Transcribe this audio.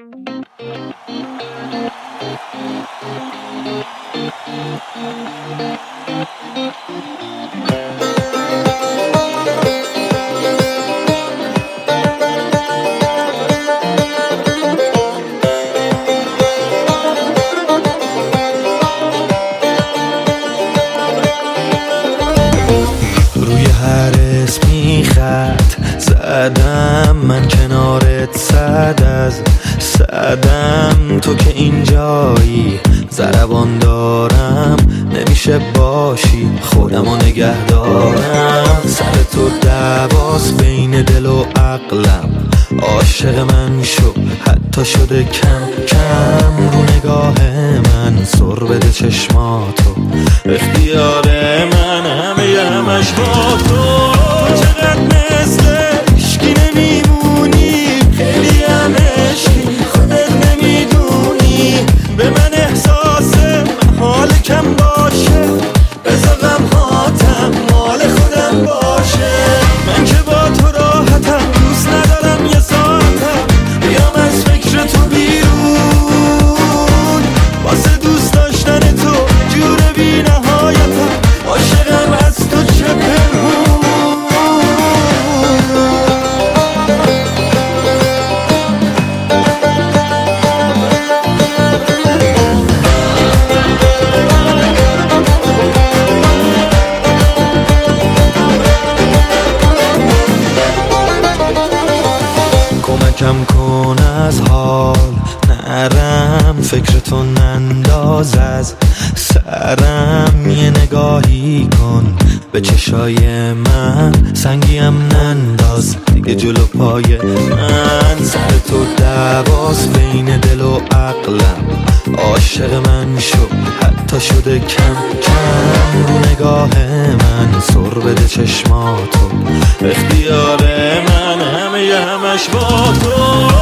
روی هر اسمی خط زدم، من کنارت صد از صدم. تو که اینجایی ضربان دارم، نمیشه باشی خودمو نگه دارم. سر تو دعواست بین دل و عقلم، عاشق من شو حتی شده کم کم. رو نگاه من سر بده چشماتو، اختیار من همش با تو. چقدر مثل عشقی نمیمونی، خیلی هم عشقی خودت نمیدونی. به من احساس محال کم باشه، بذار غمهاتم مال خودم باشه. من که با تو راحتم، دوست ندارم یه ساعتم بیام از فکر تو بیرون. واسه دوست داشتن تو جور بی نهایتم، عاشقم از تو چه پنهون. کمکم کن از حال نرم، فکرتو ننداز از سرم. یه نگاهی کن به چشای من، سنگیم ننداز دیگه جلو پای من. سر تو دعواست بین دل و عقلم، عاشق من شو حتی شده کم کم. رو نگاه من سر بده چشماتو، اختیار من همش با تو.